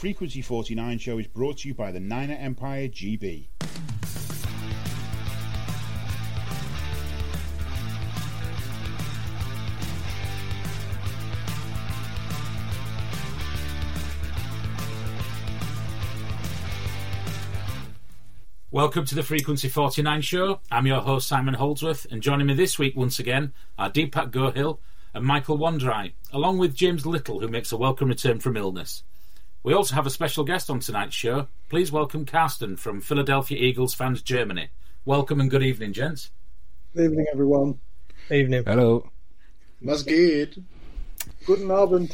Frequency 49 show is brought to you by the Niner Empire GB. Welcome to the Frequency 49 show. I'm your host, Simon Holdsworth, and joining me this week once again are Deepak Gohill and Michael Wandrai, along with James Little, who makes a welcome return from illness. We also have a special guest on tonight's show. Please welcome Carsten from Philadelphia Eagles Fans Germany. Welcome and good evening, gents. Good evening, everyone. Evening. Hello. Was geht? Guten Abend.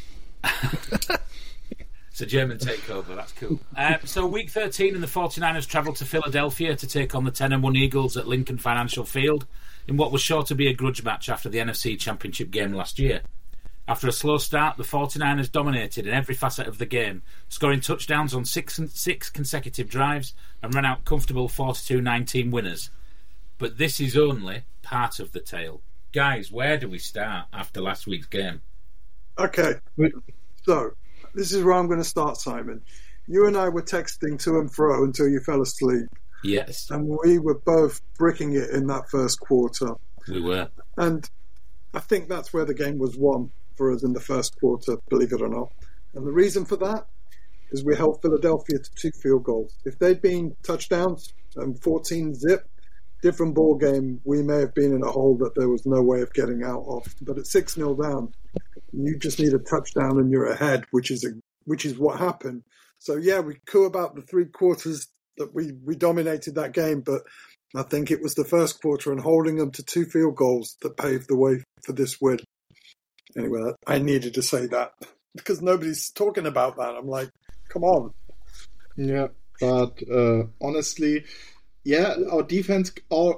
It's a German takeover, that's cool. So week 13 and the 49ers travelled to Philadelphia to take on the 10-1 Eagles at Lincoln Financial Field in what was sure to be a grudge match after the NFC Championship game last year. After a slow start, the 49ers dominated in every facet of the game, scoring touchdowns on six consecutive drives and ran out comfortable 42-19 winners. But this is only part of the tale. Guys, where do we start after last week's game? Okay, so this is where I'm going to start, Simon. You and I were texting to and fro until you fell asleep. Yes. And we were both bricking it in that first quarter. We were. And I think that's where the game was won for us in the first quarter, believe it or not. And the reason for that is we held Philadelphia to 2 field goals. If they'd been touchdowns and 14-zip, different ball game, we may have been in a hole that there was no way of getting out of. But at 6-0 down, you just need a touchdown and you're ahead, which is what happened. So yeah, we coo about the 3 quarters that we dominated that game, but I think it was the first quarter and holding them to 2 field goals that paved the way for this win. Anyway, I needed to say that because nobody's talking about that. I'm like, come on. Yeah, but honestly, yeah, our defense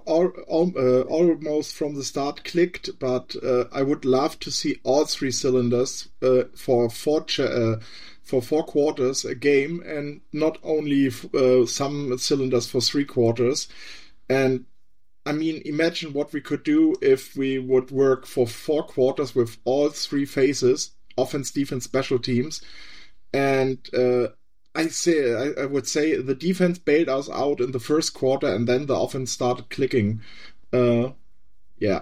almost from the start clicked, but I would love to see all 3 cylinders for 4 quarters a game, and not only some cylinders for 3 quarters. And I mean, imagine what we could do if we would work for 4 quarters with all 3 phases: offense, defense, special teams. And I would say the defense bailed us out in the first quarter, and then the offense started clicking. Yeah.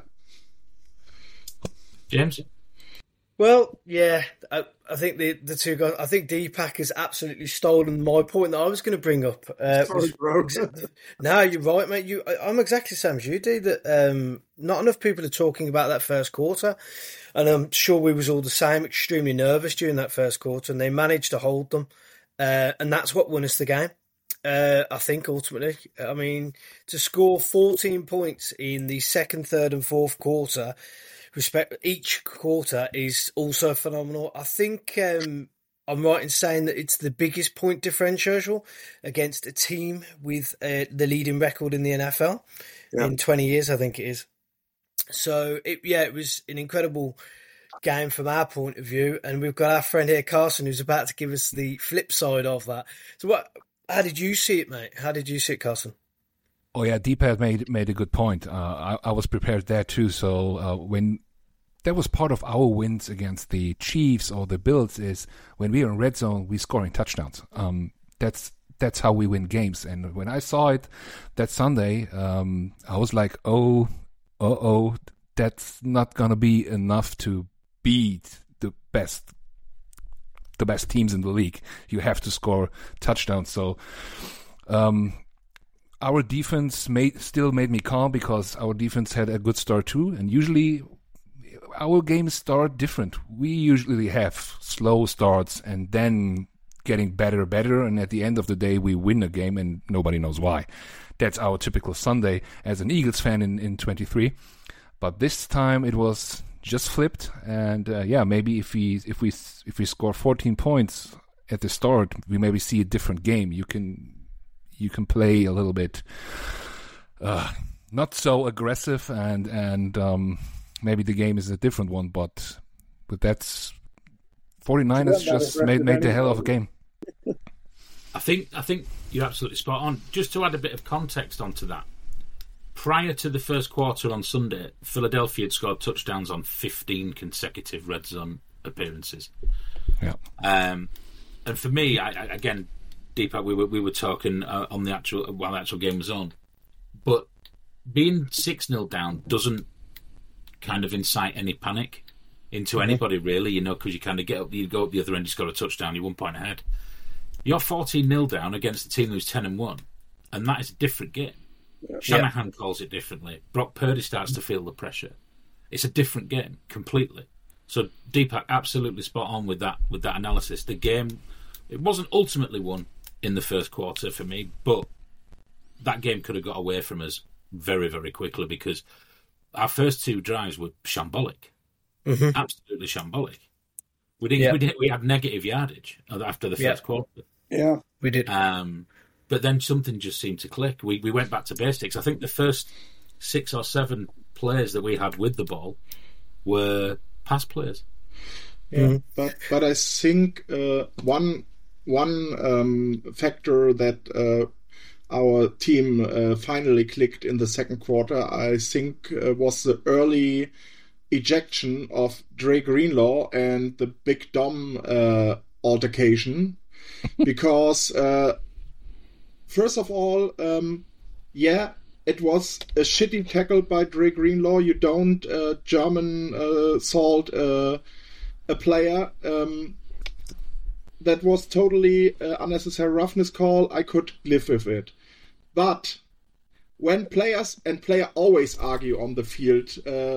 James? Well, yeah, I think the 2 guys. I think Deepak has absolutely stolen my point that I was going to bring up. Sorry, bro. No, you're right, mate. I'm exactly the same as you do. That not enough people are talking about that first quarter, and I'm sure we was all the same, extremely nervous during that first quarter, and they managed to hold them. And that's what won us the game, I think, ultimately. I mean, to score 14 points in the second, third and fourth quarter, each quarter, is also phenomenal. I think I'm right in saying that it's the biggest point differential against a team with the leading record in the NFL in 20 years, I think it is. So, it was an incredible game from our point of view, and we've got our friend here, Carson, who's about to give us the flip side of that. So how did you see it, mate? How did you see it, Carson? Oh yeah, Deepak made a good point. I was prepared there too. So when that was part of our wins against the Chiefs or the Bills, is when we are in red zone, we scoring touchdowns. That's how we win games. And when I saw it that Sunday, I was like, that's not gonna be enough to beat the best teams in the league. You have to score touchdowns. So our defense still made me calm, because our defense had a good start too. And usually our games start different. We usually have slow starts and then getting better, and at the end of the day we win a game and nobody knows why. That's our typical Sunday as an Eagles fan in 23. But this time it was just flipped, and maybe if we score 14 points at the start, we maybe see a different game. You can play a little bit not so aggressive, and maybe the game is a different one. But that's 49ers just made the hell of a game. I think you're absolutely spot on. Just to add a bit of context onto that, prior to the first quarter on Sunday, Philadelphia had scored touchdowns on 15 consecutive red zone appearances. Yeah. And for me, again, Deepak, we were talking on the actual while the actual game was on, but being 6-0 down doesn't kind of incite any panic into anybody, really, because you kind of you go up the other end, you score a touchdown, you're 1 point ahead. You're 14-0 down against a team who's 10-1, and that is a different game. Shanahan calls it differently. Brock Purdy starts to feel the pressure. It's a different game completely. So Deepak, absolutely spot on with that analysis. The game, it wasn't ultimately won in the first quarter for me, but that game could have got away from us very, very quickly because our first 2 drives were shambolic, absolutely shambolic. We had negative yardage after the first quarter. Yeah, we did. But then something just seemed to click. We went back to basics. I think the first 6 or 7 plays that we had with the ball were pass plays. Yeah, but I think one factor that our team finally clicked in the second quarter, I think, was the early ejection of Dre Greenlaw and the Big Dom altercation, because first of all, it was a shitty tackle by Dre Greenlaw. You don't German salt a player. That was totally unnecessary roughness call. I could live with it. But when player always argue on the field,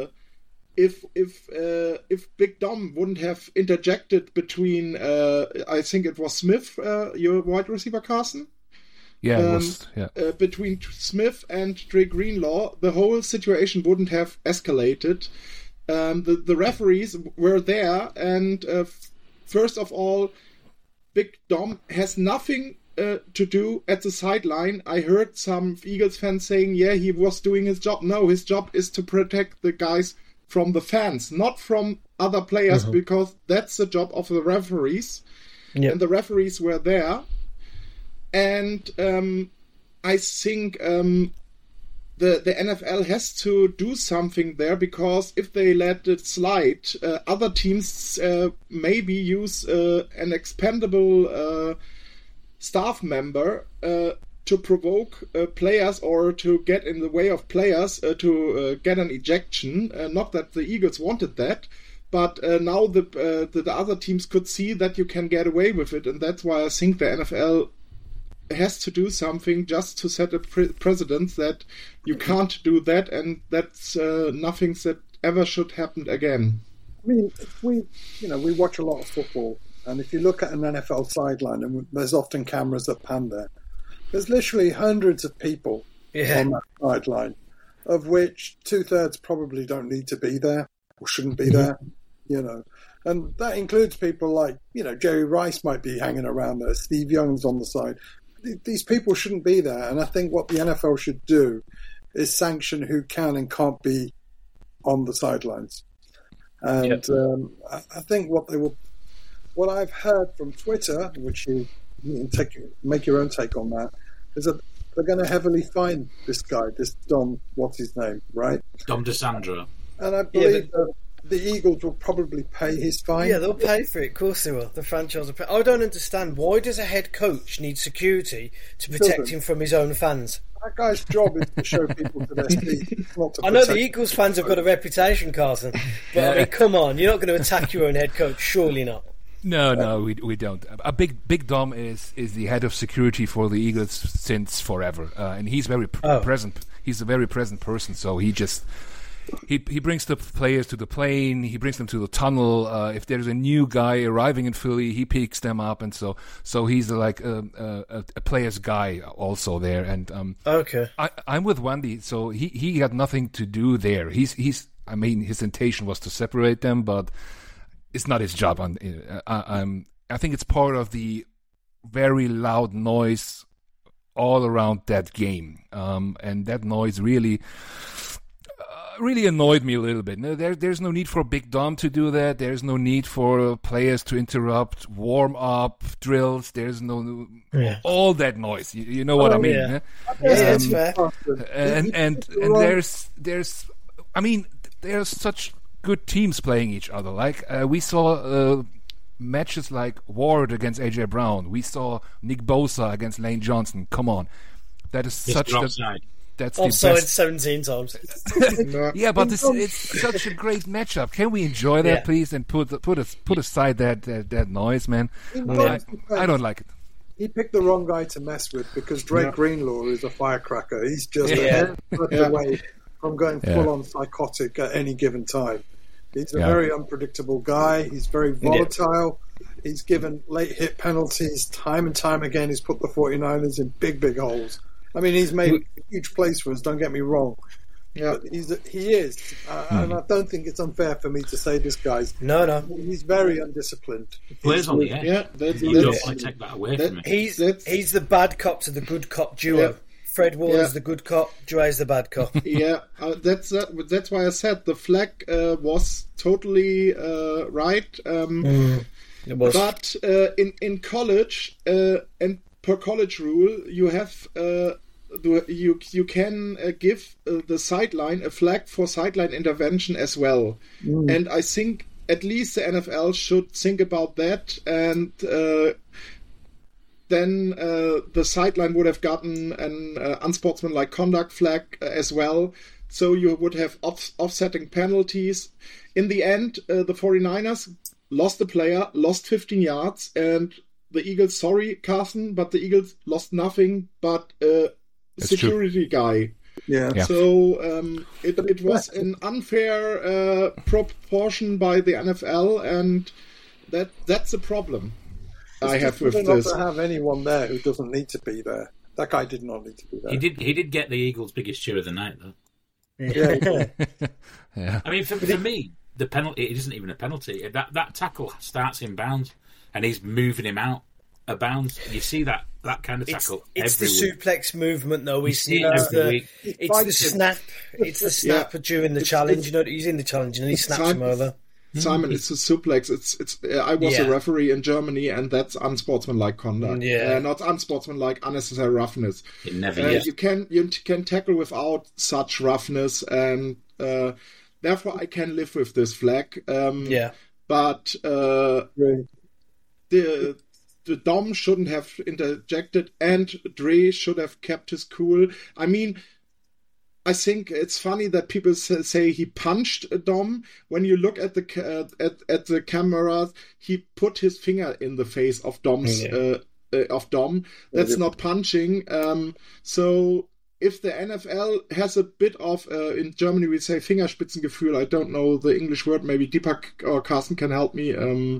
if Big Dom wouldn't have interjected between, I think it was Smith, your wide receiver, Carson? Yeah, it was, between Smith and Dre Greenlaw, the whole situation wouldn't have escalated. The referees were there, and first of all, Big Dom has nothing to do at the sideline. I heard some Eagles fans saying, he was doing his job. No, his job is to protect the guys from the fans, not from other players, because that's the job of the referees. Yep. And the referees were there. And I think the NFL has to do something there, because if they let it slide, other teams maybe use an expendable staff member to provoke players or to get in the way of players to get an ejection. Not that the Eagles wanted that, but now the other teams could see that you can get away with it, and that's why I think the NFL has to do something just to set a precedent that you can't do that, and that's nothing that ever should happen again. I mean, if we watch a lot of football, and if you look at an NFL sideline, and there's often cameras that pan there, there's literally hundreds of people on that sideline, of which 2/3 probably don't need to be there or shouldn't be there, and that includes people like, Jerry Rice might be hanging around there, Steve Young's on the side. These people shouldn't be there, and I think what the NFL should do is sanction who can and can't be on the sidelines. And I think what I've heard from Twitter, which you can make your own take on that, is that they're going to heavily fine this guy, this Dom, what's his name, right? Dom DeSandro. And I believe that the Eagles will probably pay his fine. Yeah, they'll pay for it. Of course they will. The franchise will pay. I don't understand. Why does a head coach need security to protect him from his own fans? That guy's job is to show people to their feet, not to I know the Eagles fans have got a reputation, Carson. But I mean, come on. You're not going to attack your own head coach. Surely not. No, we don't. A Big Dom is the head of security for the Eagles since forever, and he's very present. He's a very present person, so he just he brings the players to the plane. He brings them to the tunnel. If there's a new guy arriving in Philly, he picks them up, and so he's like a player's guy also there. And okay, I'm with Wendy. So he had nothing to do there. His intention was to separate them, but it's not his job. I think it's part of the very loud noise all around that game, and that noise really annoyed me a little bit. No, there's no need for Big Dom to do that. There's no need for players to interrupt warm-up drills. There's no all that noise. You know what I mean? Yeah, that's fair. And there's such good teams playing each other. Like we saw matches like Ward against AJ Brown. We saw Nick Bosa against Lane Johnson. Come on, that is such that's offside the best. 17 times. Yeah, but it's such a great matchup. Can we enjoy that, please, and put aside that noise, man? I don't like it. He picked the wrong guy to mess with because Drake Greenlaw is a firecracker. He's just away from going full-on psychotic at any given time. He's a very unpredictable guy. He's very volatile. He's given late hit penalties time and time again. He's put the 49ers in big, big holes. I mean, he's made huge plays for us, don't get me wrong. Yeah, but he is. And I don't think it's unfair for me to say this guy's... No. He's very undisciplined. He plays on the edge. Yeah, you don't want to take that away from him. He's the bad cop to the good cop duo. Yeah. Fred Ward is the good cop, Dre's the bad cop. That's why I said the flag was totally right. It was. But in college, and per college rule, you have you can give the sideline a flag for sideline intervention as well. And I think at least the NFL should think about that, and then the sideline would have gotten an unsportsmanlike conduct flag as well. So you would have offsetting penalties. In the end, the 49ers lost the player, lost 15 yards, and the Eagles, sorry, Carson, but the Eagles lost nothing but a security guy. Yeah. So it was an unfair proportion by the NFL, and that's a problem I have with this. Not to have anyone there who doesn't need to be there. That guy did not need to be there. He did get the Eagles' biggest cheer of the night, though. Yeah. I mean, for me, the penalty, it isn't even a penalty. That tackle starts in bounds, and he's moving him out of bounds. You see that kind of tackle It's every the suplex movement, though. It's the snap. It's the snap during the challenge. You know, he's in the challenge and he snaps him over. Simon, it's a suplex. It's. I was a referee in Germany, and that's unsportsmanlike conduct. Not unsportsmanlike, unnecessary roughness. It never is. You can tackle without such roughness, and therefore I can live with this flag. But the Dom shouldn't have interjected, and Dre should have kept his cool. I mean, I think it's funny that people say he punched a Dom. When you look at the cameras, he put his finger in the face of Dom. That's not punching. So if the NFL has a bit of, in Germany we say Fingerspitzengefühl. I don't know the English word. Maybe Deepak or Carsten can help me.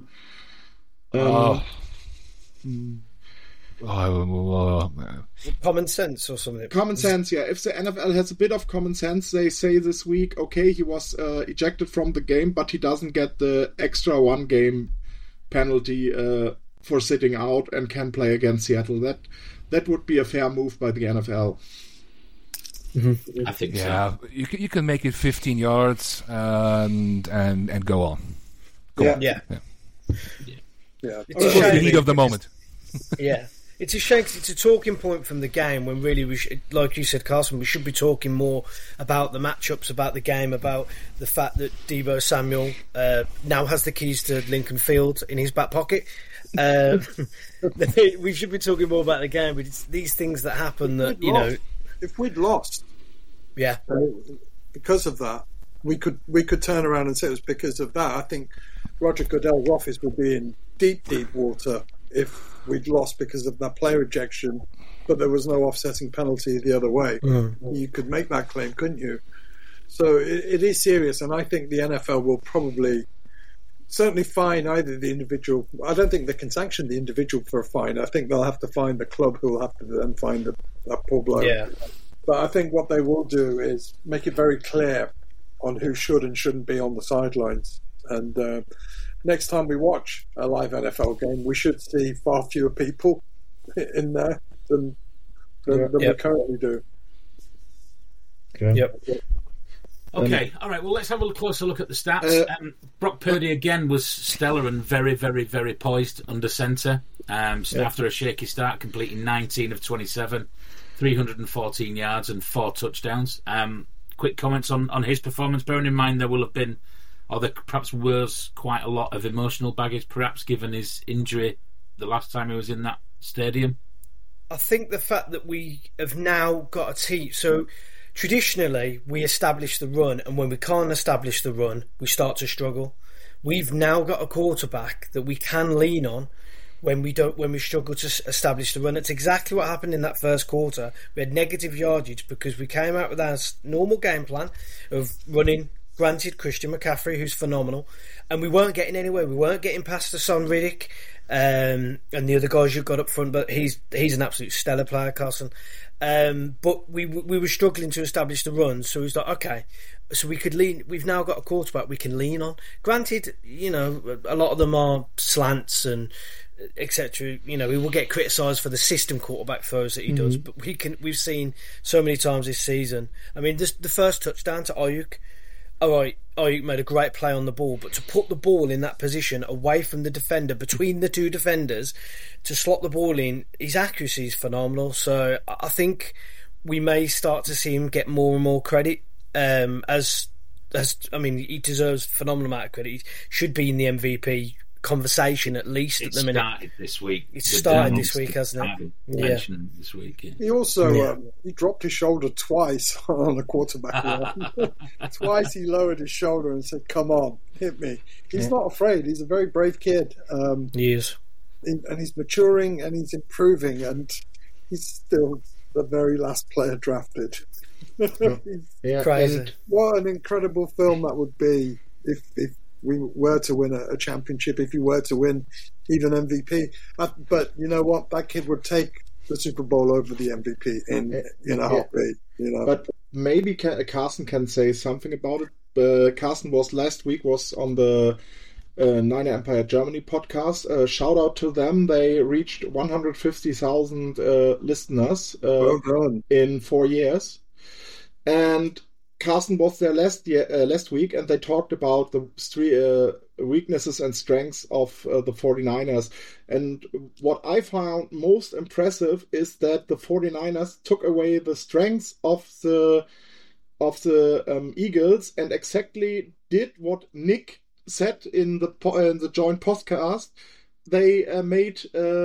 Common sense or something. Common sense, yeah. If the NFL has a bit of common sense, they say this week, okay, he was ejected from the game, but he doesn't get the extra 1 game penalty for sitting out and can play against Seattle. That would be a fair move by the NFL. Mm-hmm. I think so. You can make it 15 yards and go on. Yeah. It's the heat of the moment. Yeah. It's a shame because it's a talking point from the game when really we should, like you said, Carson, we should be talking more about the matchups, about the game, about the fact that Deebo Samuel now has the keys to Lincoln Field in his back pocket. We should be talking more about the game, but it's these things that happen that, if we'd lost, because of that, we could turn around and say it was because of that. I think Roger Goodell's office would be in deep water if we'd lost because of that player ejection, but there was no offsetting penalty the other way. You could make that claim, couldn't you? So it is serious, and I think the NFL will probably certainly fine either the individual. I don't think they can sanction the individual for a fine. I think they'll have to fine the club, who will have to then fine that poor bloke. Yeah. But I think what they will do is make it very clear on who should and shouldn't be on the sidelines. And next time we watch a live NFL game, we should see far fewer people in there than we currently do. Okay. Yep. Okay, all right, well, let's have a closer look at the stats. Brock Purdy, again, was stellar and very, very, very poised under centre. After a shaky start, completing 19 of 27, 314 yards and 4 touchdowns. Quick comments on his performance, bearing in mind there will have been or there perhaps was quite a lot of emotional baggage, perhaps given his injury the last time he was in that stadium? I think the fact that we have now got a team. So traditionally, we establish the run, and when we can't establish the run, we start to struggle. We've now got a quarterback that we can lean on when we struggle to establish the run. It's exactly what happened in that first quarter. We had negative yardage because we came out with our normal game plan of running. Granted, Christian McCaffrey, who's phenomenal, and we weren't getting anywhere. We weren't getting past Hassan Riddick and the other guys you've got up front, but he's an absolute stellar player, Carson. But we were struggling to establish the run, so he's like, okay, so we could lean. We've now got a quarterback we can lean on. Granted, a lot of them are slants and etc. We will get criticised for the system quarterback throws that he does, but we've seen so many times this season. I mean, the first touchdown to Ayuk. All right, Ayuk made a great play on the ball, but to put the ball in that position away from the defender, between the two defenders, to slot the ball in, his accuracy is phenomenal. So I think we may start to see him get more and more credit. He deserves a phenomenal amount of credit. He should be in the MVP conversation at least at the minute. Started this week. It's started this week, hasn't it? Yeah. This week. Yeah. He also he dropped his shoulder twice on the quarterback. Twice he lowered his shoulder and said, "Come on, hit me." He's not afraid. He's a very brave kid. He is, and he's maturing and he's improving, and he's still the very last player drafted. Crazy. What an incredible film that would be if we were to win a championship, if you were to win even MVP. But you know what? That kid would take the Super Bowl over the MVP in a heartbeat. But maybe Carson can say something about it. Carson last week was on the Niner Empire Germany podcast. Shout out to them. They reached 150,000 listeners in 4 years. And Carson was there last week, and they talked about the weaknesses and strengths of the 49ers. And what I found most impressive is that the 49ers took away the strengths of the Eagles and exactly did what Nick said in the joint podcast. They made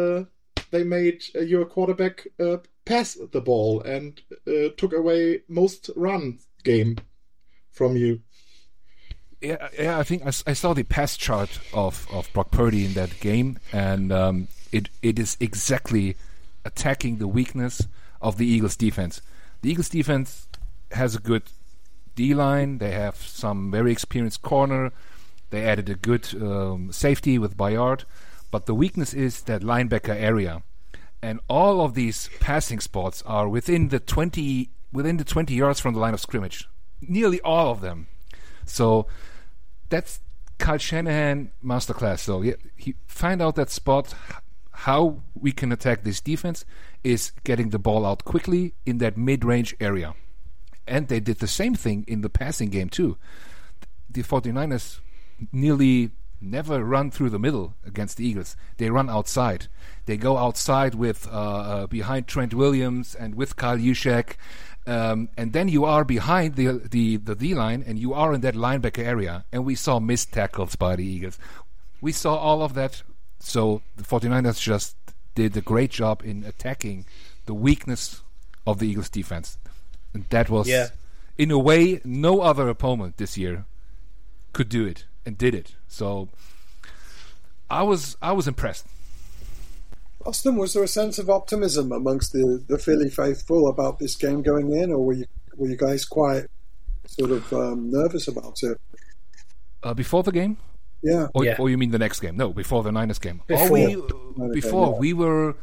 your quarterback pass the ball and took away most runs game from you. Yeah, I think I saw the pass chart of Brock Purdy in that game, and it is exactly attacking the weakness of the Eagles defense. The Eagles defense has a good D-line. They have some very experienced corner. They added a good safety with Bayard, but the weakness is that linebacker area, and all of these passing spots are within the 20 yards from the line of scrimmage. Nearly all of them. So that's Kyle Shanahan masterclass. So he find out that spot. How we can attack this defense is getting the ball out quickly in that mid-range area. And they did the same thing in the passing game too. The 49ers nearly never run through the middle against the Eagles. They run outside. They go outside with behind Trent Williams and with Kyle Juszczyk. And then you are behind the D-line, and you are in that linebacker area. And we saw missed tackles by the Eagles. We saw all of that. So the 49ers just did a great job in attacking the weakness of the Eagles defense. And that was, in a way, no other opponent this year could do it and did it. So I was impressed. Austin, was there a sense of optimism amongst the Philly faithful about this game going in, or were you guys quite sort of nervous about it? Before the game? Yeah. Or you mean the next game? No, before the Niners game. Before we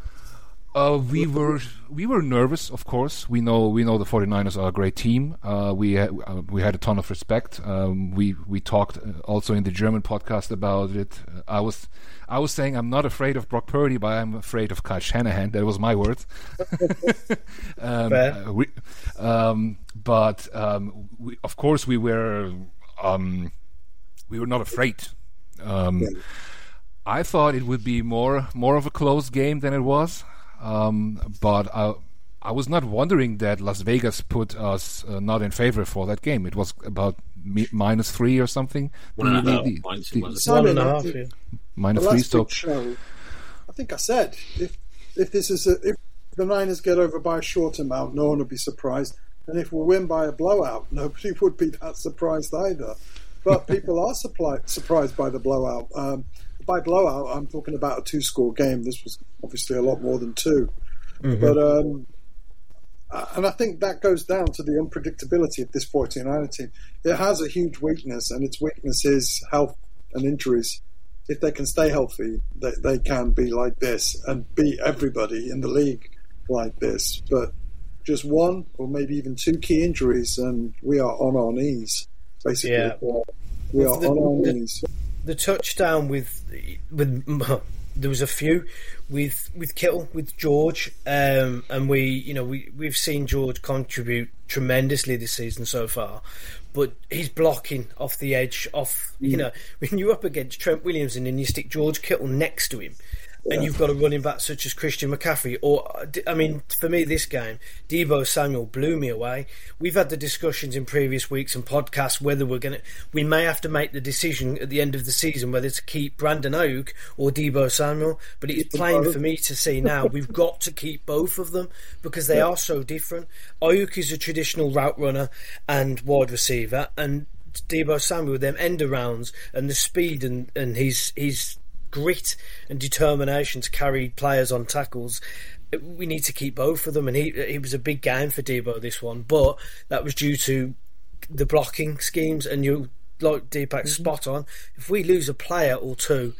were nervous, of course. We know the 49ers are a great team. We had a ton of respect. We talked also in the German podcast about it. I was saying I'm not afraid of Brock Purdy, but I'm afraid of Kyle Shanahan. That was my words. But of course we were not afraid. I thought it would be more of a close game than it was. But I was not wondering that Las Vegas put us not in favor for that game. It was about -3 or something. 1.5 points. Simon, 1.5, yeah. -3. So show, I think I said if the Niners get over by a short amount, no one would be surprised, and if we win by a blowout, nobody would be that surprised either. But people are surprised by the blowout. By blowout, I'm talking about a 2-score game. This was obviously a lot more than 2. Mm-hmm. But and I think that goes down to the unpredictability of this 49er team. It has a huge weakness, and its weakness is health and injuries. If they can stay healthy, they can be like this and beat everybody in the league like this. But just 1 or maybe even 2 key injuries, and we are on our knees, basically. Yeah. We are on our knees. The touchdown with there was a few with Kittle, with George, and we've seen George contribute tremendously this season so far, but he's blocking off the edge, when you're up against Trent Williams and then you stick George Kittle next to him. Yeah. And you've got a running back such as Christian McCaffrey, for me, this game, Deebo Samuel blew me away. We've had the discussions in previous weeks and podcasts whether we may have to make the decision at the end of the season whether to keep Brandon Ayuk or Deebo Samuel. But it's plain for me to see now we've got to keep both of them because they are so different. Ayuk is a traditional route runner and wide receiver, and Deebo Samuel, them end arounds and the speed and his grit and determination to carry players on tackles. We need to keep both of them, and he was a big game for Deebo, this one, but that was due to the blocking schemes, and you, like Deepak, spot on. If we lose a player or two,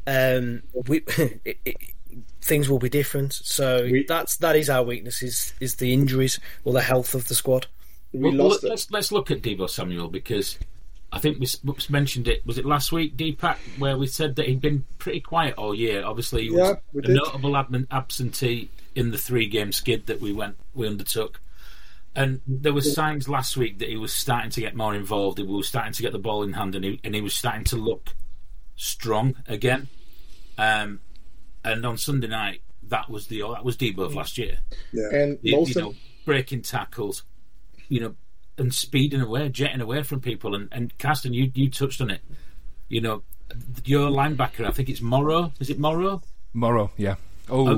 things will be different. So that is our weakness, is the injuries or the health of the squad. Let's look at Deebo Samuel, because I think we mentioned it. Was it last week, Deepak, where we said that he'd been pretty quiet all year? Obviously, he was a notable absentee in the 3-game skid that we undertook. And there were signs last week that he was starting to get more involved. He was starting to get the ball in hand, and he was starting to look strong again. And on Sunday night, that was Deebo of last year. Yeah, and breaking tackles, and speeding away, jetting away from people. And Carsten, you touched on it. Your linebacker, I think it's Morrow. Is it Morrow? Morrow, yeah. For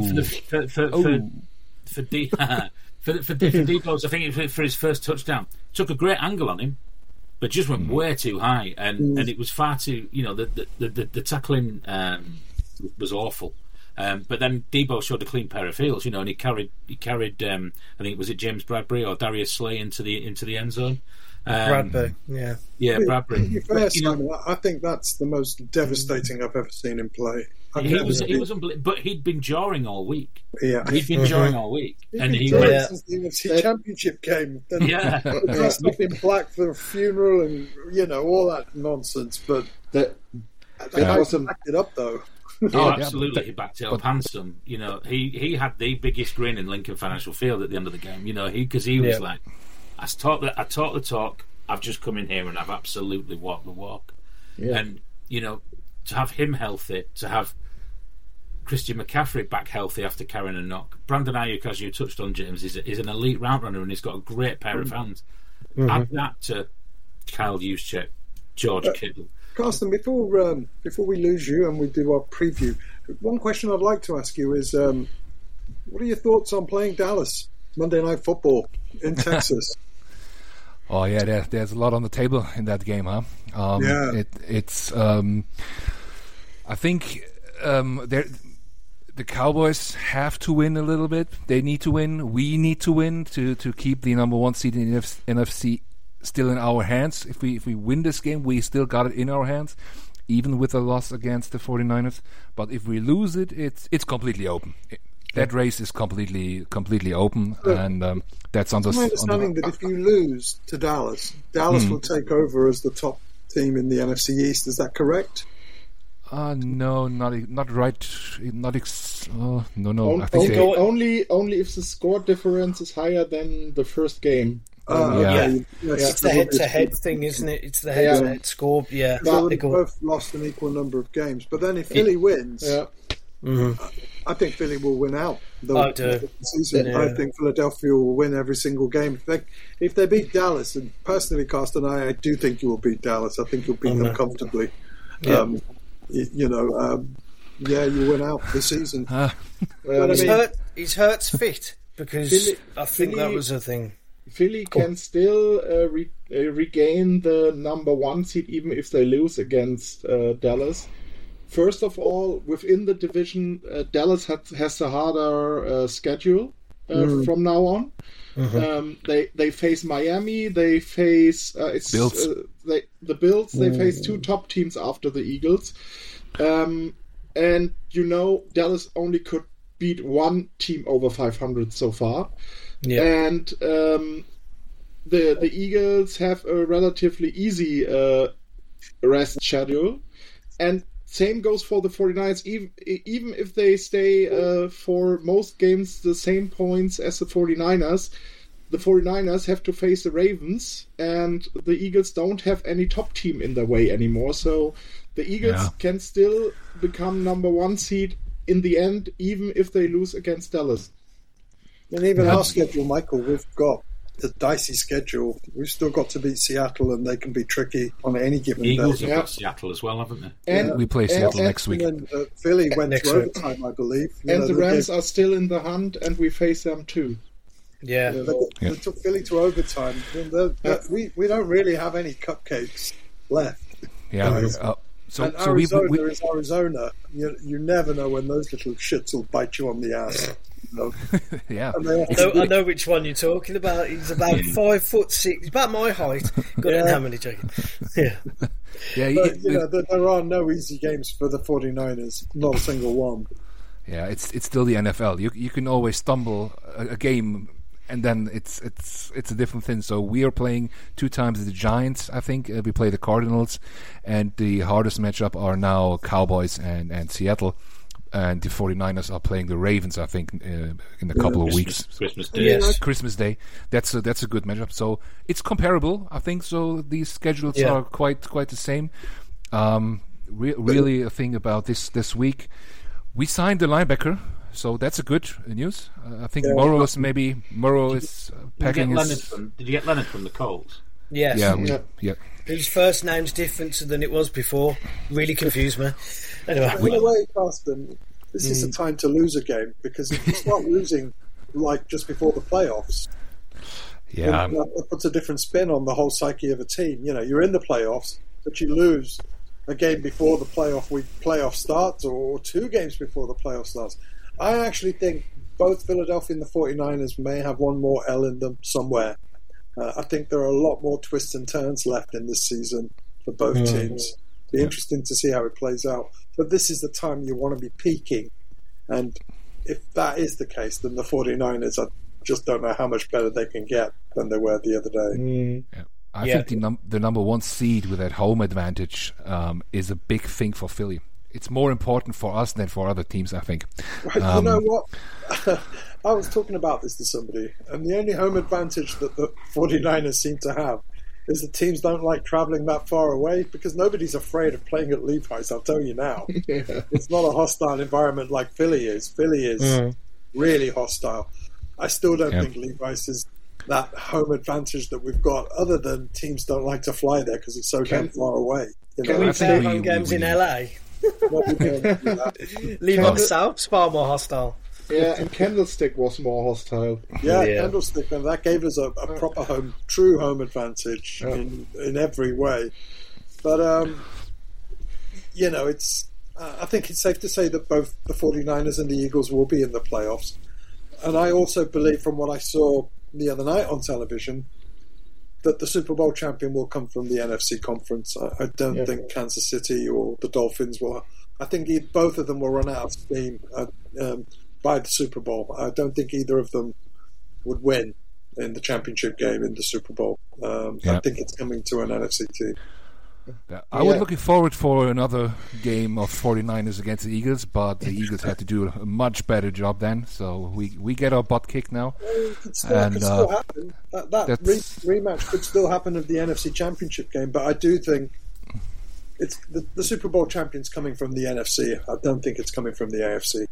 Deebo's, I think for his first touchdown, took a great angle on him, but just went way too high, and it was far too. The tackling was awful. But then Deebo showed a clean pair of heels, and he carried. I think was it James Bradbury or Darius Slay into the end zone. Bradbury, yeah, Bradbury. To be fair, Simon, I think that's the most devastating I've ever seen him play. He was unbelievable, but he'd been jarring all week. Yeah, he'd been jarring all week, and he went since the NFC Championship game. Then dressed up in black for a funeral and all that nonsense. But that backed it up though. Oh, absolutely, he backed it up handsome. He had the biggest grin in Lincoln Financial Field at the end of the game. Because he was like, I talk the talk. I've just come in here and I've absolutely walked the walk. Yeah. And to have him healthy, to have Christian McCaffrey back healthy after carrying a knock. Brandon Ayuk, as you touched on, James, is an elite route runner, and he's got a great pair of hands. Mm-hmm. Add that to Kyle Juszczyk, George Kittle. Carsten, before we lose you and we do our preview, one question I'd like to ask you is, what are your thoughts on playing Dallas Monday Night Football in Texas? Oh yeah, there's a lot on the table in that game, huh? It's I think the Cowboys have to win a little bit. They need to win. We need to win to keep the number 1 seed in the NFC still in our hands. If we win this game, we still got it in our hands, even with a loss against the 49ers. But if we lose it, it's completely open. That race is completely open, and that's on the. My understanding that if you lose to Dallas will take over as the top team in the NFC East. Is that correct? No, not right. No. I think only if the score difference is higher than the first game. It's the head-to-head thing, isn't it? It's the head-to-head score. Yeah, so they both lost an equal number of games. But then if Philly wins, I think Philly will win out I do. the season. Yeah. I think Philadelphia will win every single game. If they beat Dallas, and personally, Carsten, I do think you will beat Dallas. I think you'll beat them comfortably. Yeah. You win out the season. Well, He's Hurts fit because I think that was a thing. Philly can still regain the number 1 seed even if they lose against Dallas. First of all, within the division, Dallas has a harder schedule from now on. They face Miami. They face Bills. The Bills. They face 2 top teams after the Eagles, and Dallas only could beat 1 team over 500 so far. Yeah. And the Eagles have a relatively easy rest schedule, and same goes for the 49ers. Even if they stay for most games the same points as the 49ers have to face the Ravens, and the Eagles don't have any top team in their way anymore. So the Eagles can still become number 1 seed in the end, even if they lose against Dallas. And even our schedule, Michael, we've got a dicey schedule. We've still got to beat Seattle, and they can be tricky on any given Eagles day. have got Seattle as well, haven't they? And We play Seattle next week. And Philly went Next to week. overtime, I believe. And the Rams are still in the hunt, and we face them too. Yeah. They took Philly to overtime. We don't really have any cupcakes left. Yeah. Guys. So And so we Arizona is Arizona. You never know when those little shits will bite you on the ass. yeah. And they often I know which one you're talking about. He's about 5'6". He's about my height. Got it? How many joking? Yeah. Yeah. But, there are no easy games for the 49ers. Not a single one. Yeah, it's still the NFL. You can always stumble a game, and then it's a different thing. So we are playing 2 times the Giants. I think we play the Cardinals, and the hardest matchup are now Cowboys and Seattle, and the 49ers are playing the Ravens. I think in a couple of weeks. Christmas Day. Yes. Christmas Day. That's a good matchup. So it's comparable. I think so. These schedules are quite the same. Really, a thing about this week. We signed the linebacker, so that's a good news. I think Morrow is packing his... Did you get Leonard from the Colts? Yes. Yeah. His first name's different than it was before. Really confused me. Anyway. In a way, Carsten, this is the time to lose a game, because if you start losing like just before the playoffs, Yeah. then that puts a different spin on the whole psyche of a team. You're in the playoffs, but you lose a game before the playoff starts, or 2 games before the playoff starts. I actually think both Philadelphia and the 49ers may have one more L in them somewhere. I think there are a lot more twists and turns left in this season for both teams. Be interesting to see how it plays out. But this is the time you want to be peaking. And if that is the case, then the 49ers, I just don't know how much better they can get than they were the other day. I think the number 1 seed with that home advantage is a big thing for Philly. It's more important for us than for other teams, I think. You know what? I was talking about this to somebody, and the only home advantage that the 49ers seem to have is that teams don't like travelling that far away, because nobody's afraid of playing at Levi's, I'll tell you now. It's not a hostile environment like Philly is. Philly is really hostile. I still don't think Levi's is that home advantage that we've got, other than teams don't like to fly there because it's so damn far away. Can we play home games in LA? Levi's South's far more hostile. Yeah, and Candlestick was more hostile. Yeah, Candlestick, and that gave us a proper true home advantage in every way. But it's. I think it's safe to say that both the 49ers and the Eagles will be in the playoffs. And I also believe, from what I saw the other night on television, that the Super Bowl champion will come from the NFC conference. I don't think Kansas City or the Dolphins will. I think both of them will run out of steam by the Super Bowl. I don't think either of them would win in the championship game in the Super Bowl. I think it's coming to an NFC team. I was looking forward for another game of 49ers against the Eagles, but the Eagles had to do a much better job then, so we get our butt kicked now. It could still happen. That rematch could still happen of the NFC Championship game, but I do think it's the Super Bowl champion's coming from the NFC. I don't think it's coming from the AFC.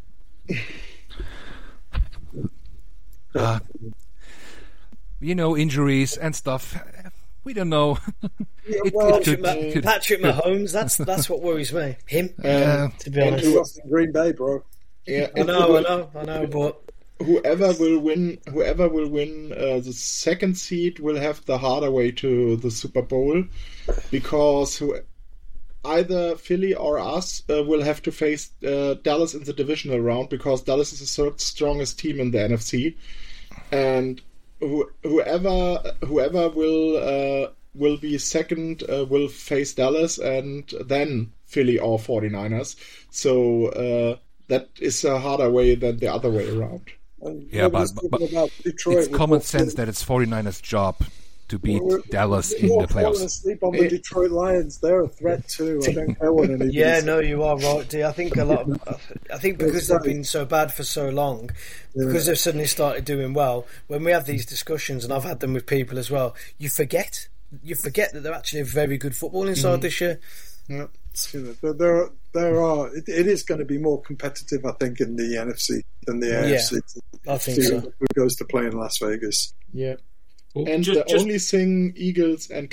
Injuries and stuff. We don't know. Patrick Mahomes, that's what worries me. Him, to be honest. He was in Green Bay, bro. Yeah, I know, but whoever will win the second seed will have the harder way to the Super Bowl, because either Philly or us will have to face Dallas in the divisional round, because Dallas is the third strongest team in the NFC, and whoever will be second will face Dallas, and then Philly or 49ers. So that is a harder way than the other way around. Yeah, but it's common sense that it's 49ers' job to beat Dallas in the playoffs. Asleep on the Detroit Lions. They're a threat too. I don't care what anybody says. No, you are right, D. I think because they've been so bad for so long, because they've suddenly started doing well, when we have these discussions, and I've had them with people as well, you forget that they're actually a very good footballing side this year. Yeah. There are. It is going to be more competitive, I think, in the NFC than the AFC. I think so. Who goes to play in Las Vegas? Yeah. And the only thing Eagles and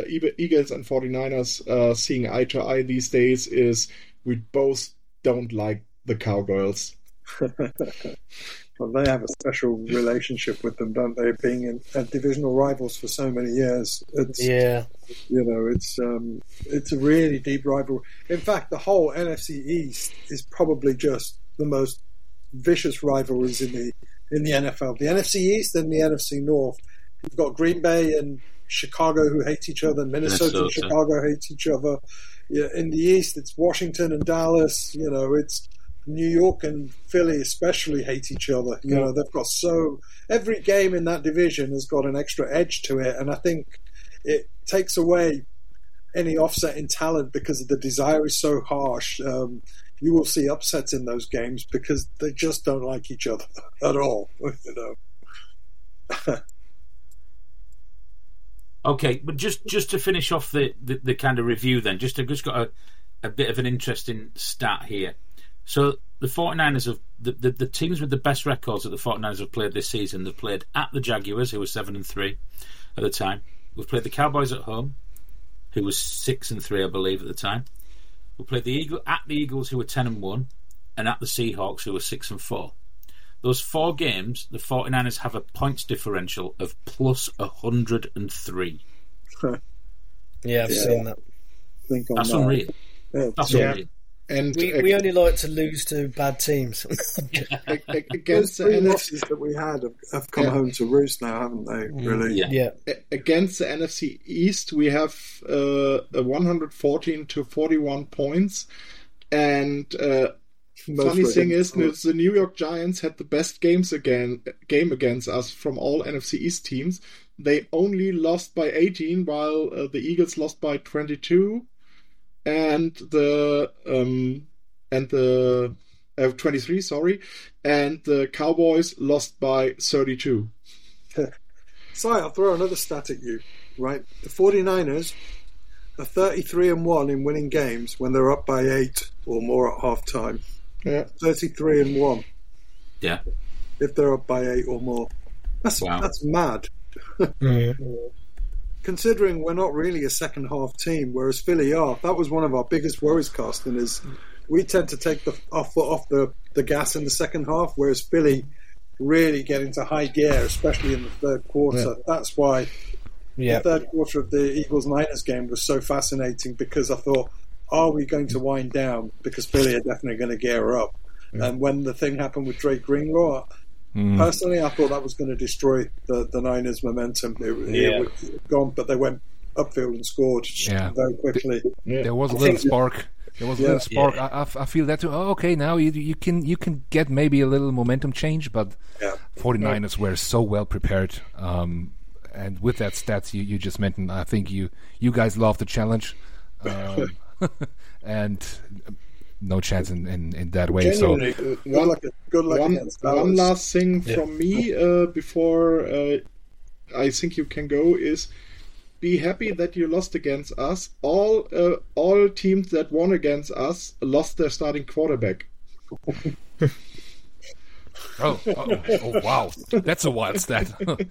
49ers seeing eye to eye these days is we both don't like the Cowgirls. Well, they have a special relationship with them, don't they? Being in divisional rivals for so many years. It's a really deep rivalry. In fact, the whole NFC East is probably just the most vicious rivalries in the NFL. The NFC East and the NFC North. You've got Green Bay and Chicago who hate each other. Minnesota and Chicago hate each other. Yeah, in the East, it's Washington and Dallas. It's New York and Philly especially hate each other. They've got every game in that division has got an extra edge to it, and I think it takes away any offset in talent because the desire is so harsh. You will see upsets in those games because they just don't like each other at all. Okay, but just to finish off the kind of review then, I've just got a bit of an interesting stat here. So the 49ers have the teams with the best records that the 49ers have played this season. They've played at the Jaguars, who were 7-3 at the time. We've played the Cowboys at home, who was 6-3, I believe, at the time. We played the Eagles, who were 10-1, and at the Seahawks, who were 6-4. Those 4 games, the 49ers have a points differential of plus 103. Yeah, I've seen that. That's unreal. That's unreal. And we only like to lose to bad teams. Against the losses that we had have come home to roost now, haven't they? Really? Yeah. Against the NFC East, we have 114 to 41 points, and funny thing is, the New York Giants had the best game against us from all NFC East teams. They only lost by 18, while the Eagles lost by 22. And the 23, sorry, and the Cowboys lost by 32. So I'll throw another stat at you, right? The 49ers are 33-1 in winning games when they're up by 8 or more at half time. Yeah, 33-1. Yeah, if they're up by 8 or more, that's mad. Considering we're not really a second half team, whereas Philly are. That was one of our biggest worries, Carsten, is we tend to take our foot off the gas in the second half, whereas Philly really get into high gear, especially in the third quarter. Yeah. That's why the third quarter of the Eagles-Niners game was so fascinating, because I thought, are we going to wind down? Because Philly are definitely going to gear up. Yeah. And when the thing happened with Drake Greenlaw, personally, I thought that was going to destroy the Niners' momentum. It was gone, but they went upfield and scored very quickly. Yeah. There was a little spark. I feel that too. Oh, okay, now you can get maybe a little momentum change, but 49ers were so well prepared. And with that stats you just mentioned, I think you guys love the challenge, and no chance in that way. Genuinely, so one last thing from me before I think you can go is be happy that you lost against us. All teams that won against us lost their starting quarterback. Oh, wow. That's a wild stat.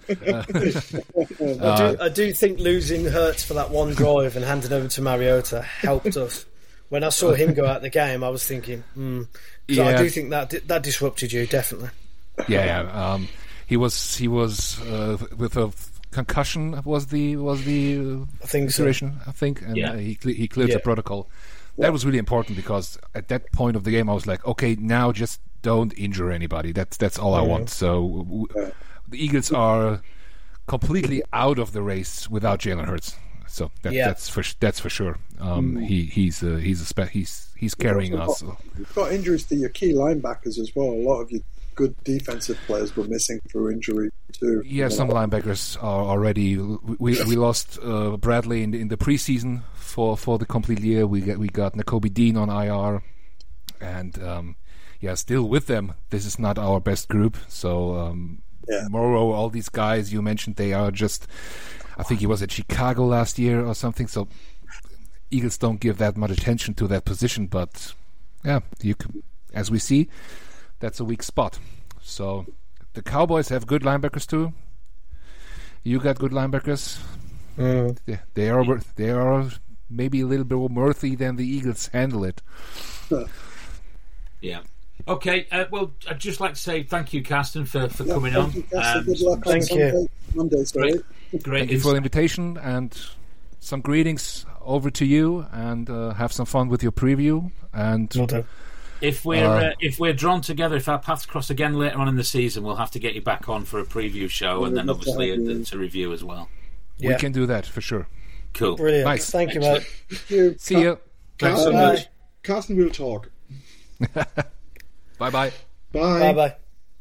I do think losing Hurts for that one drive and handing over to Mariota helped us. When I saw him go out the game, I was thinking, So I do think that disrupted you, definitely. Yeah. He was with a concussion. Was the I think situation? So. I think, and he cleared the protocol. That was really important because at that point of the game, I was like, okay, now just don't injure anybody. That's all I want. So the Eagles are completely out of the race without Jalen Hurts. So that's for sure. He's carrying us. You've got injuries to your key linebackers as well. A lot of your good defensive players were missing through injury too. Yeah, some linebackers are already. We lost Bradley in the preseason for the complete year. We got Nakobe Dean on IR, and still with them. This is not our best group. So Morrow, all these guys you mentioned, they are just. I think he was at Chicago last year or something. So Eagles don't give that much attention to that position, but as we see, that's a weak spot. So the Cowboys have good linebackers too. You got good linebackers. They are maybe a little bit more worthy than the Eagles handle it. Yeah. Okay. Well, I'd just like to say thank you, Carsten, for coming on. Good luck on Sunday. Monday, sorry. Great. Thank you for the invitation and some greetings over to you, and have some fun with your preview. And if we're drawn together, if our paths cross again later on in the season, we'll have to get you back on for a preview show, and then obviously a review as well. We can do that for sure. Cool. Brilliant. Nice. Thank you, mate. Thank you. See you. Thanks so much. Carsten will talk. Bye-bye. Bye. Bye.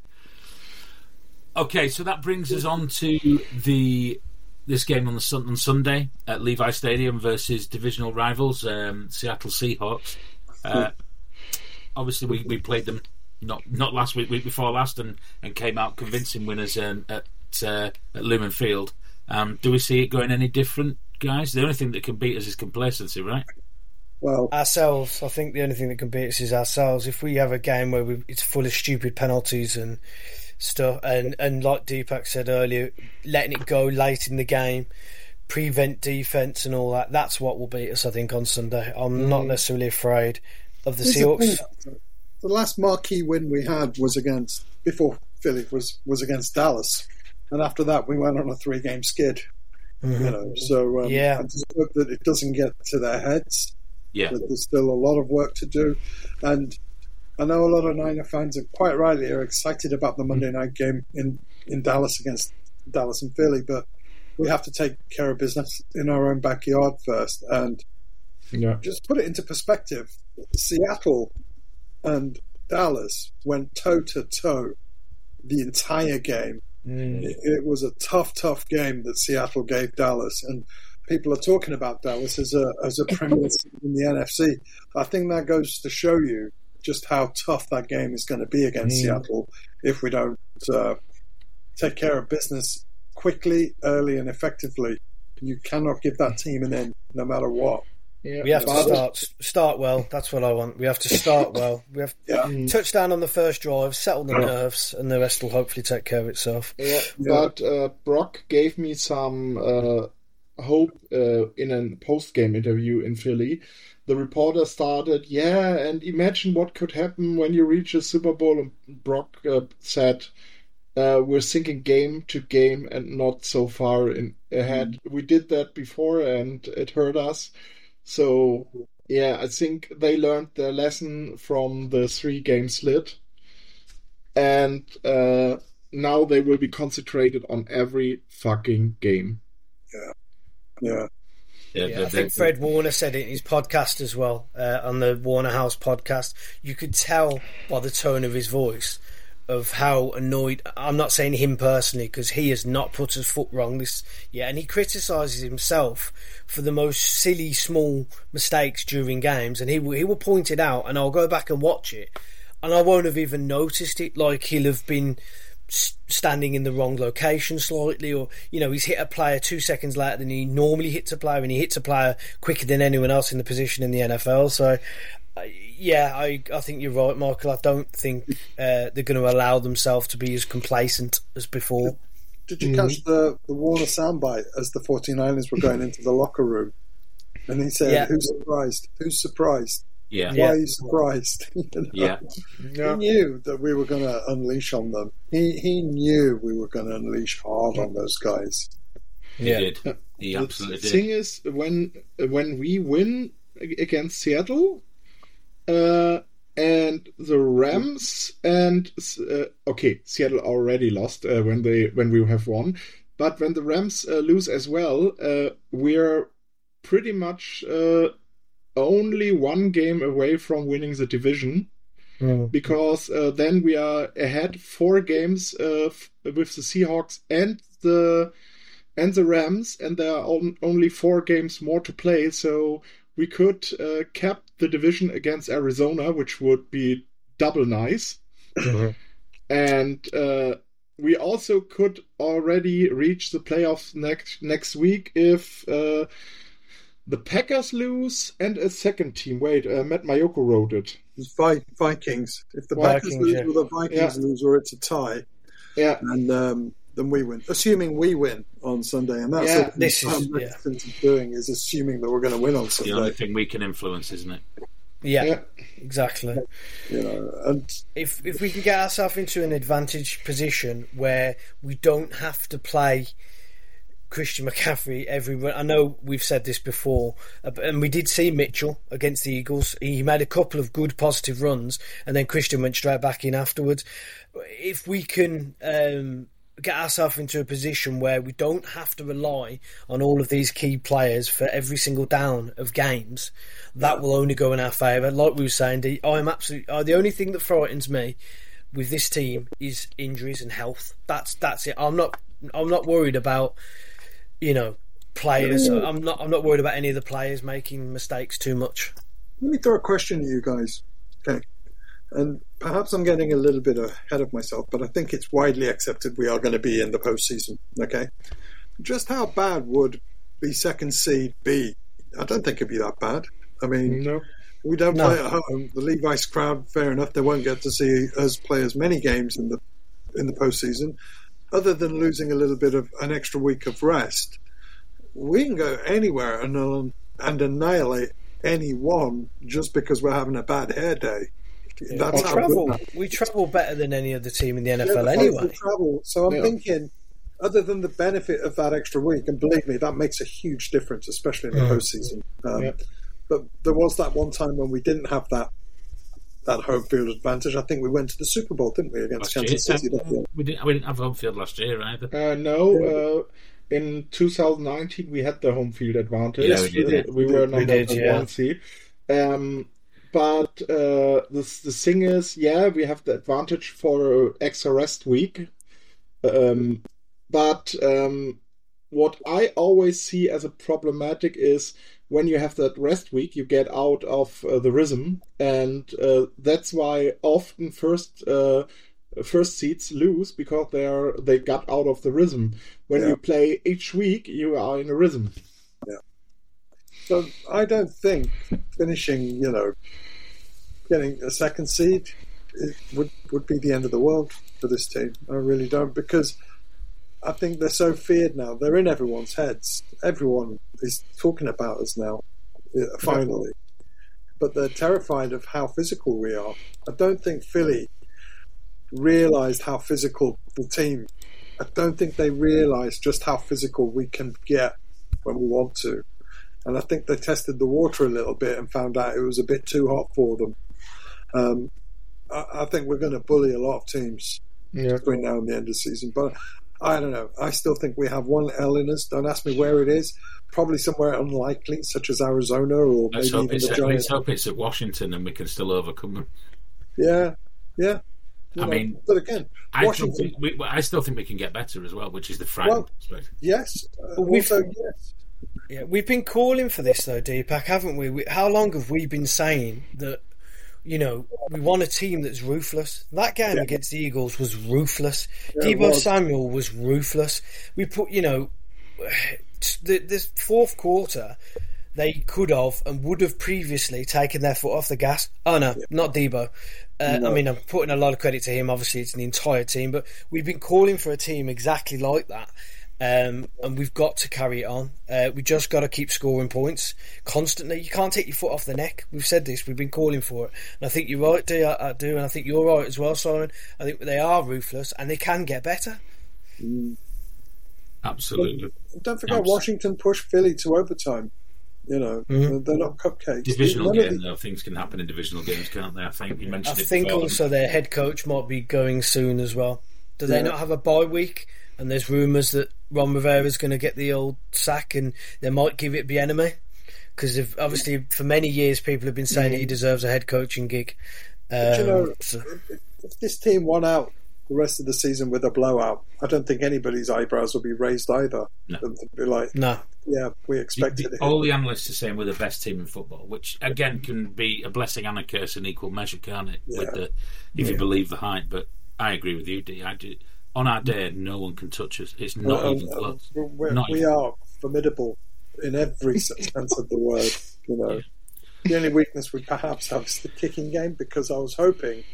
Okay, so that brings us on to this game on Sunday at Levi Stadium versus divisional rivals Seattle Seahawks. Obviously, we played them not last week before last, and came out convincing winners at Lumen Field. Do we see it going any different, guys? The only thing that can beat us is complacency, right? Well, ourselves. I think the only thing that can beat us is ourselves. If we have a game where it's full of stupid penalties and stuff, and like Deepak said earlier, letting it go late in the game, prevent defence and all that, that's what will beat us, I think, on Sunday. I'm not necessarily afraid of the Seahawks. The last marquee win we had was before Philly was against Dallas, and after that we went on a 3-game skid. So I just hope that it doesn't get to their heads. Yeah, that there's still a lot of work to do, and I know a lot of Niner fans are quite rightly excited about the Monday night game in Dallas against Dallas and Philly, but we have to take care of business in our own backyard first. And just put it into perspective, Seattle and Dallas went toe-to-toe the entire game. It was a tough game that Seattle gave Dallas, and people are talking about Dallas as a premier in the NFC. I think that goes to show you just how tough that game is going to be against Seattle if we don't take care of business quickly, early, and effectively. You cannot give that team an in, no matter what. We have to start well. That's what I want. We have to start well. We have touchdown on the first drive, settle the nerves, and the rest will hopefully take care of itself. But Brock gave me some hope in a post-game interview in Philly. The reporter started, and imagine what could happen when you reach a Super Bowl. And Brock said, we're thinking game to game and not so far ahead. We did that before and it hurt us. So, I think they learned their lesson from the 3-game split. And now they will be concentrated on every fucking game. Yeah. I think Fred Warner said it in his podcast as well, on the Warner House podcast. You could tell by the tone of his voice of how annoyed. I'm not saying him personally, because he has not put his foot wrong and he criticises himself for the most silly small mistakes during games, and he will point it out, and I'll go back and watch it, and I won't have even noticed it. Like, he'll have been standing in the wrong location slightly, or he's hit a player 2 seconds later than he normally hits a player, and he hits a player quicker than anyone else in the position in the NFL. So I think you're right, Michael. I don't think they're going to allow themselves to be as complacent as before. Did you catch the Warner soundbite as the 49ers were going into the locker room? And he said, "Who's surprised? Who's surprised? Yeah. Why are you surprised?" Yeah. He knew that we were going to unleash on them. He knew we were going to unleash hard on those guys. He did. He absolutely did. The thing is, when we win against Seattle, and the Rams, and Seattle already lost when we have won, but when the Rams lose as well, we're pretty much only one game away from winning the division, because then we are ahead 4 games with the Seahawks and the Rams, and there are only 4 games more to play, so we could cap the division against Arizona, which would be double nice. And we also could already reach the playoffs next week if the Packers lose and a second team. Wait, Matt Mayoko wrote it. It's Vikings. If the Packers lose or the Vikings lose, or it's a tie, and then we win. Assuming we win on Sunday, and that's what Redskins is doing, is assuming that we're going to win on Sunday. The only thing we can influence, isn't it? Yeah, exactly. And if we can get ourselves into an advantage position where we don't have to play Christian McCaffrey every run. I know we've said this before, and we did see Mitchell against the Eagles. He made a couple of good positive runs, and then Christian went straight back in afterwards. If we can get ourselves into a position where we don't have to rely on all of these key players for every single down of games, that will only go in our favour. Like we were saying, the only thing that frightens me with this team is injuries and health. That's it. I'm not worried about players. I'm not worried about any of the players making mistakes too much. Let me throw a question to you guys. Okay. And perhaps I'm getting a little bit ahead of myself, but I think it's widely accepted we are going to be in the postseason. Okay. Just how bad would the second seed be? I don't think it'd be that bad. I mean, no. We don't play at home. The Levi's crowd, fair enough, they won't get to see us play as many games in the postseason. Other than losing a little bit of an extra week of rest, we can go anywhere and annihilate anyone just because we're having a bad hair day. That's we travel better than any other team in the NFL anyway. So I'm thinking, other than the benefit of that extra week, and believe me, that makes a huge difference, especially in the postseason. But there was that one time when we didn't have that home field advantage. I think we went to the Super Bowl, didn't we, against Kansas City? We didn't have home field last year either. No. In 2019, we had the home field advantage. Yes, we did. We were number 1 seed. But the thing is, we have the advantage for extra rest week. But what I always see as a problematic is when you have that rest week, you get out of the rhythm, and that's why often first seeds lose, because they got out of the rhythm. When you play each week, you are in a rhythm. Yeah. So I don't think finishing, getting a second seed would be the end of the world for this team. I really don't, because I think they're so feared now. They're in everyone's heads. Everyone is talking about us now, finally. But they're terrified of how physical we are. I don't think Philly realised how physical the team. I don't think they realised just how physical we can get when we want to. And I think they tested the water a little bit and found out it was a bit too hot for them. I think we're going to bully a lot of teams between now and the end of the season. But I don't know. I still think we have one L in us. Don't ask me where it is. Probably somewhere unlikely, such as Arizona or maybe even the Giants. Let's hope it's at Washington and we can still overcome them. Yeah. But again, Washington. I still think we can get better as well, which is the frightening aspect. Yes. Yes. Yeah, we've been calling for this though, Deepak, haven't we? How long have we been saying that? We want a team that's ruthless. That game against the Eagles was ruthless. Deebo Samuel was ruthless. We put, this fourth quarter, they could have and would have previously taken their foot off the gas. Oh no, not Debo. No. I mean, I'm putting a lot of credit to him. Obviously, it's the entire team, but we've been calling for a team exactly like that. And we've got to carry it on. We just got to keep scoring points constantly. You can't take your foot off the neck. We've said this. We've been calling for it. And I think you're right, D. I do. And I think you're right as well, Simon. I think they are ruthless and they can get better. Absolutely. But don't forget, Washington pushed Philly to overtime. You know, they're not cupcakes. Divisional game, though. Things can happen in divisional games, can't they? I think you mentioned it. I think also their head coach might be going soon as well. Do they not have a bye week? And there's rumours that Ron Rivera's going to get the old sack and they might give it Bieniemy. Because obviously for many years people have been saying that he deserves a head coaching gig. But if this team won out the rest of the season with a blowout, I don't think anybody's eyebrows will be raised either. No. They'll be like, no. Yeah, we expected it. All the analysts are saying we're the best team in football, which again can be a blessing and a curse in equal measure, can't it? Yeah. If you believe the hype. But I agree with you, D. I do. On our day, no one can touch us. It's not even close. We are formidable in every sense of the word. You know, the only weakness we perhaps have is the kicking game, because I was hoping,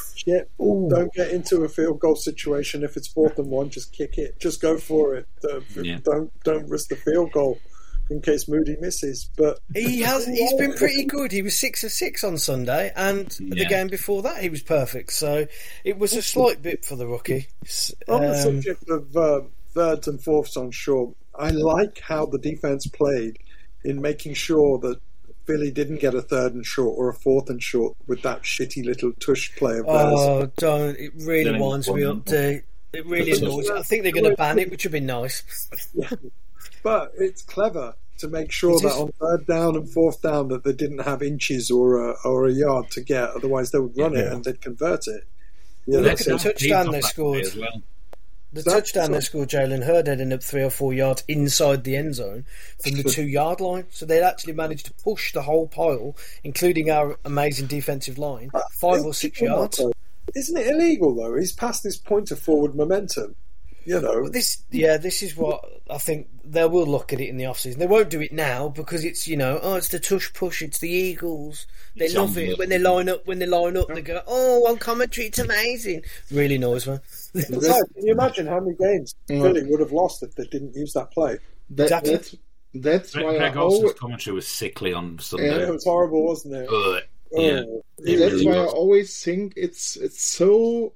don't get into a field goal situation if it's 4th and 1. Just kick it. Just go for it. Don't risk the field goal in case Moody misses. But he's been pretty good. He was 6 of 6 on Sunday, and the game before that he was perfect. So it was a slight bit for the rookie. On the subject of thirds and fourths on short, I like how the defense played in making sure that Philly didn't get a 3rd and short or a 4th and short with that shitty little tush play of theirs. Oh, don't! It really winds me up. It really annoys me. I think they're going to ban it, which would be nice. But it's clever to make sure that on 3rd down and 4th down that they didn't have inches or a yard to get. Otherwise, they would run it and they'd convert it. The touchdown they scored. The touchdown they scored, Jalen Hurd ended up 3 or 4 yards inside the end zone from the 2-yard line. So they'd actually managed to push the whole pile, including our amazing defensive line, 5 or 6 yards. Isn't it illegal though? He's past this point of forward momentum. You know, this is what I think they will look at it in the off-season. They won't do it now because it's it's the tush push, it's the Eagles. They love it when they line up. When they line up, they go, on commentary, it's amazing. Really annoys me. Can you imagine how many games Philly would have lost if they didn't use that play? That's why Greg Olsen's commentary was sickly on Sunday. Yeah, it was horrible, wasn't it? That's why I always think it's so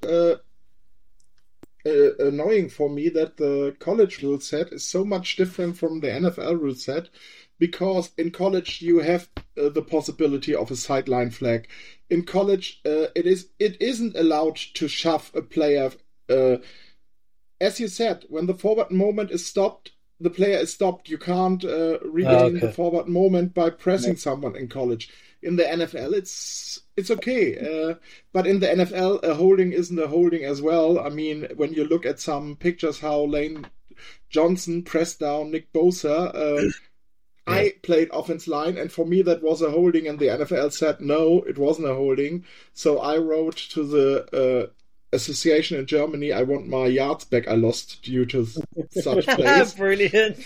annoying for me that the college rule set is so much different from the NFL rule set, because in college you have the possibility of a sideline flag. In college, it isn't allowed to shove a player. As you said, when the forward movement is stopped, the player is stopped. You can't regain the forward movement by pressing someone in college. In the NFL, it's okay. But in the NFL, a holding isn't a holding as well. I mean, when you look at some pictures how Lane Johnson pressed down Nick Bosa, I played offense line, and for me that was a holding, and the NFL said, no, it wasn't a holding. So I wrote to the association in Germany, I want my yards back I lost due to such plays. Brilliant.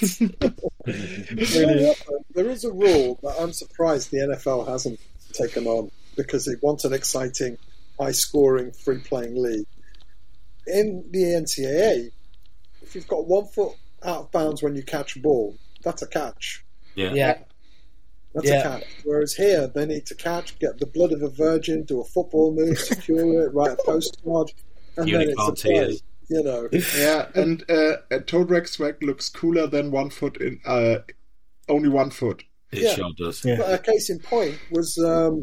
There is a rule that I'm surprised the NFL hasn't taken on, because it wants an exciting, high-scoring, free-playing league. In the NCAA, if you've got 1 foot out of bounds when you catch a ball, that's a catch. Yeah. That's a catch. Whereas here, they need to catch, get the blood of a virgin, do a football move, secure it, write a postcard, and then it's a play. You know. Yeah, and a toe drag swag looks cooler than 1 foot in only 1 foot. It sure does. Yeah. But a case in point was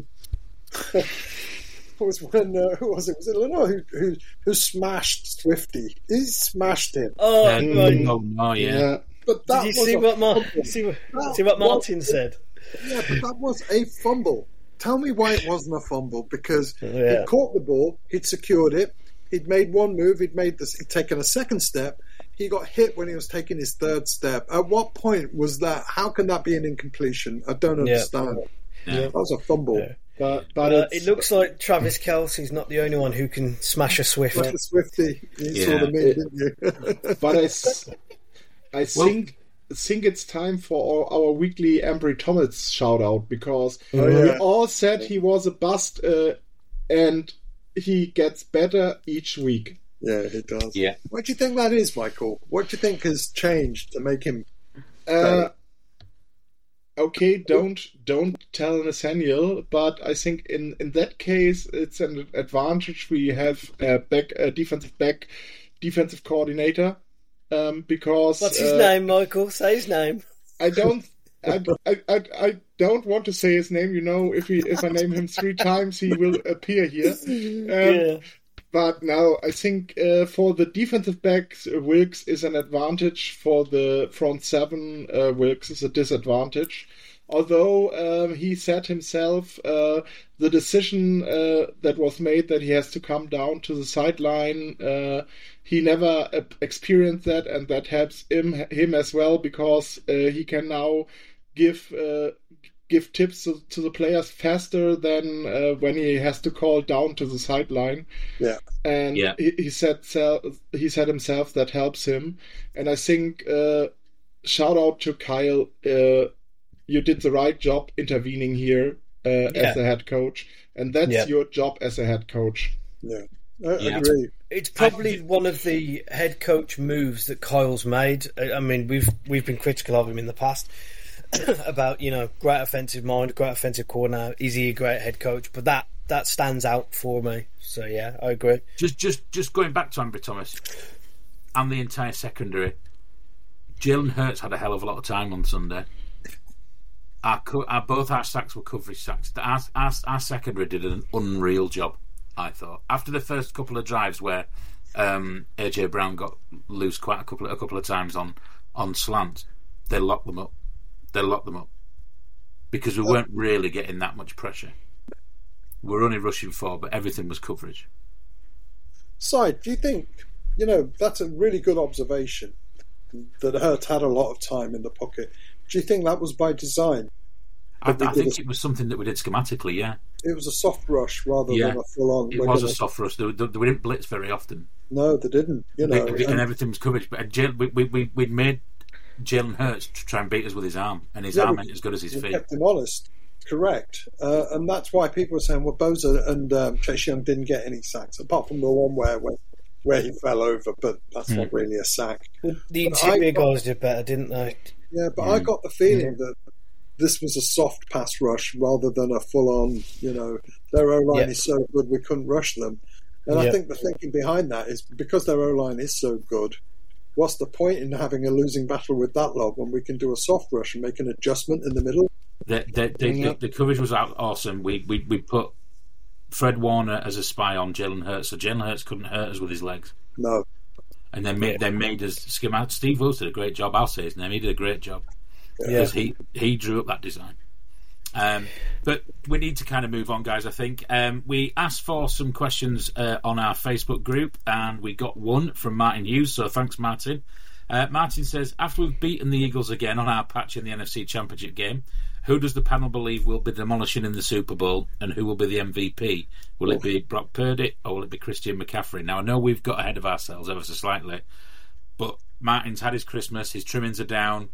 when who was it? Was it Illinois who smashed Swifty? He smashed him. Yeah. But that did you see what Martin said? Yeah, but that was a fumble. Tell me why it wasn't a fumble, because he caught the ball, he'd secured it, he'd made one move, he'd taken a second step, he got hit when he was taking his 3rd step. At what point was that? How can that be an incompletion? I don't understand. Yeah. That was a fumble. Yeah. But it looks like Travis Kelce's not the only one who can smash a Swift. Like a Swifty. You saw the meme, didn't you? But I think think it's time for our weekly Ambry Thomas shout out, because yeah. we all said he was a bust, and he gets better each week. Yeah, he does. Yeah. What do you think that is, Michael? What do you think has changed to make him better? Okay, don't tell Nathaniel, but I think in that case it's an advantage we have a defensive coordinator, because what's his name, Michael? Say his name. I don't want to say his name. If I name him 3 times, he will appear here. Yeah. But now I think for the defensive backs, Wilkes is an advantage. For the front 7, Wilkes is a disadvantage. Although he said himself, the decision that was made that he has to come down to the sideline, he never experienced that, and that helps him as well, because he can now give tips to the players faster than when he has to call down to the sideline. Yeah, and he said himself that helps him. And I think shout out to Kyle. You did the right job intervening here as a head coach, and that's your job as a head coach. Yeah, I agree. It's probably one of the head coach moves that Kyle's made. I mean, we've been critical of him in the past about, great offensive mind, great offensive coordinator. Is he a great head coach? But that stands out for me. So yeah, I agree. Just going back to Ambry Thomas and the entire secondary, Jalen Hurts had a hell of a lot of time on Sunday. Both our sacks were coverage sacks. Our secondary did an unreal job, I thought. After the first couple of drives where AJ Brown got loose quite a couple of times on slants, they locked them up. Because we weren't really getting that much pressure. We were only rushing 4, but everything was coverage. Side, do you think, that's a really good observation, that Hurt had a lot of time in the pocket. Do you think that was by design? I think it was something that we did schematically, yeah. It was a soft rush rather than a full-on... It was a soft rush. We didn't blitz very often. No, they didn't. And everything was coverage. But we'd made Jalen Hurts to try and beat us with his arm, and his arm ain't as good as his feet. Kept him honest. Correct. And that's why people were saying, well, Bosa and Chase Young didn't get any sacks, apart from the one where he fell over, but that's not really a sack. Well, the interior guys did better, didn't they? Yeah, but I got the feeling that this was a soft pass rush rather than a full-on, their O-line is so good we couldn't rush them. And I think the thinking behind that is because their O-line is so good, what's the point in having a losing battle with that lot when we can do a soft rush and make an adjustment in the middle? The coverage was awesome. We put Fred Warner as a spy on Jalen Hurts, so Jalen Hurts couldn't hurt us with his legs. No. And they made us skim out. Steve Wills did a great job. I'll say his name. He did a great job because he drew up that design. But we need to kind of move on, guys. I think we asked for some questions on our Facebook group, and we got one from Martin Hughes. So thanks, Martin. Martin says, after we've beaten the Eagles again on our patch in the NFC Championship game, who does the panel believe will be demolishing in the Super Bowl, and who will be the MVP? Will it be Brock Purdy or will it be Christian McCaffrey? Now, I know we've got ahead of ourselves ever so slightly, but Martin's had his Christmas, his trimmings are down,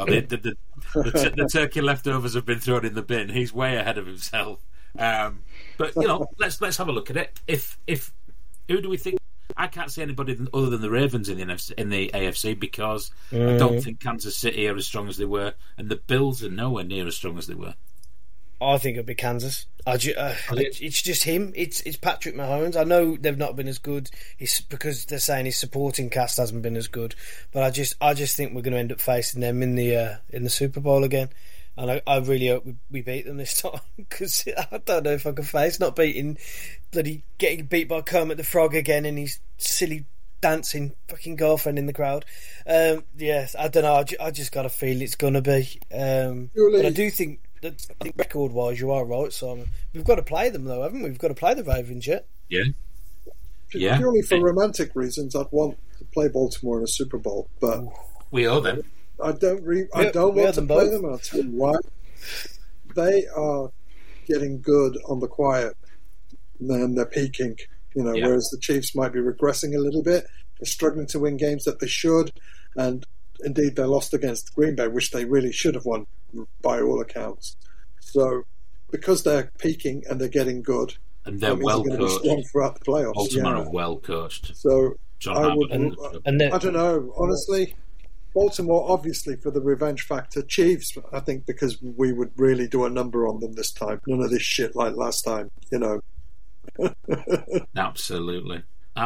the turkey leftovers have been thrown in the bin. He's way ahead of himself. But let's have a look at it. If who do we think? I can't see anybody other than the Ravens in the AFC because I don't think Kansas City are as strong as they were, and the Bills are nowhere near as strong as they were. I think it'll be Kansas. It's just him. It's Patrick Mahomes. I know they've not been as good. It's because they're saying his supporting cast hasn't been as good. But I just think we're going to end up facing them in the Super Bowl again. And I really hope we beat them this time because I don't know if I can face not getting beat by Kermit the Frog again and his silly dancing fucking girlfriend in the crowd. Yes, I don't know. I just got a feel it's going to be. But I do think that record-wise, you are right, Simon. We've got to play them though, haven't we? We've got to play the Ravens yet. Yeah. Purely for romantic reasons, I'd want to play Baltimore in a Super Bowl, but we owe them. I don't want to play them, and I'll tell you why. They are getting good on the quiet, and then they're peaking. Whereas the Chiefs might be regressing a little bit. They're struggling to win games that they should, and indeed, they lost against Green Bay, which they really should have won by all accounts. So, because they're peaking and they're getting good, and they're well coached throughout the playoffs. Baltimore are well coached. So John I Harbaugh. I don't know, honestly. Baltimore, obviously, for the revenge factor. Chiefs, I think, because we would really do a number on them this time. None of this shit like last time, you know. Absolutely.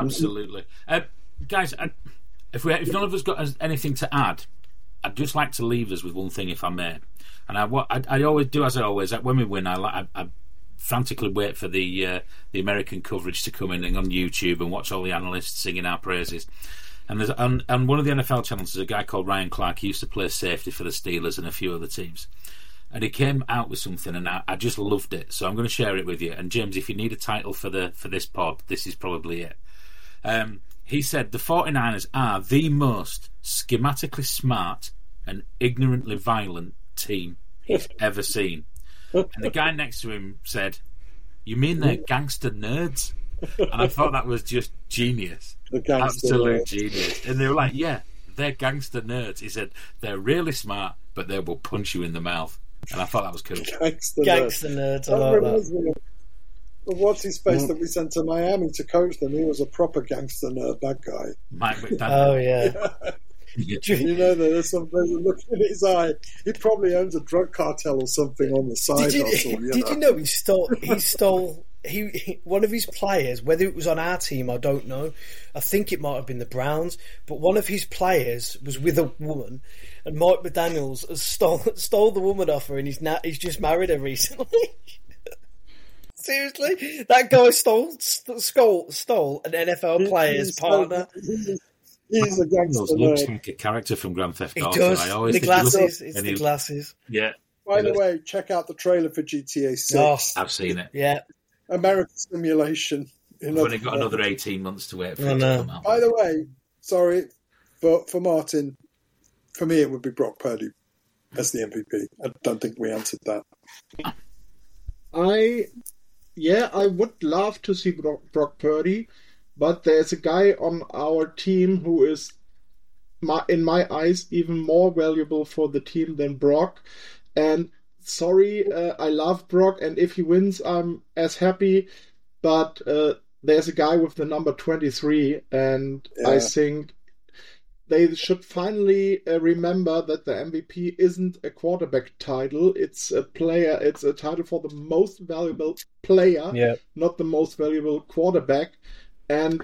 Guys, if none of us got anything to add, I'd just like to leave us with one thing, if I may. And I always do, as I always, when we win, I frantically wait for the American coverage to come in on YouTube and watch all the analysts singing our praises. And there's on one of the NFL channels, there's a guy called Ryan Clark. He used to play safety for the Steelers and a few other teams. And he came out with something, and I just loved it. So I'm going to share it with you. And James, if you need a title for this pod, this is probably it. He said the 49ers are the most schematically smart and ignorantly violent team he's ever seen. And the guy next to him said, "You mean they're gangster nerds?" And I thought that was just genius. Absolute genius. And they were like, "Yeah, they're gangster nerds." He said, "They're really smart, but they will punch you in the mouth." And I thought that was cool. Gangster nerds. I like that. What's his face that we sent to Miami to coach them? He was a proper gangster nerd, that guy. Mike McDaniel. Oh, yeah. You know, there's a look in his eye. He probably owns a drug cartel or something on the side. Did you know he stole one of his players, whether it was on our team, I don't know. I think it might have been the Browns, but one of his players was with a woman, and Mike McDaniels has stole the woman off her, and he's just married her recently. Seriously, that guy stole an NFL player's partner. He's a gangster nerd. Looks like a character from Grand Theft Auto. He does. I always the think glasses. It's the glasses. Yeah. By the way, check out the trailer for GTA 6. Oh, I've seen it. Yeah. American Simulation. We've only got another 18 months to wait for it to come out. By the way, sorry, but for Martin, for me it would be Brock Purdy as the MVP. I don't think we answered that. I would love to see Brock Purdy, but there's a guy on our team who is, in my eyes, even more valuable for the team than Brock. And sorry, I love Brock, and if he wins, I'm as happy. But there's a guy with the number 23, and I think they should finally remember that the MVP isn't a quarterback title. It's a player. It's a title for the most valuable player, not the most valuable quarterback. And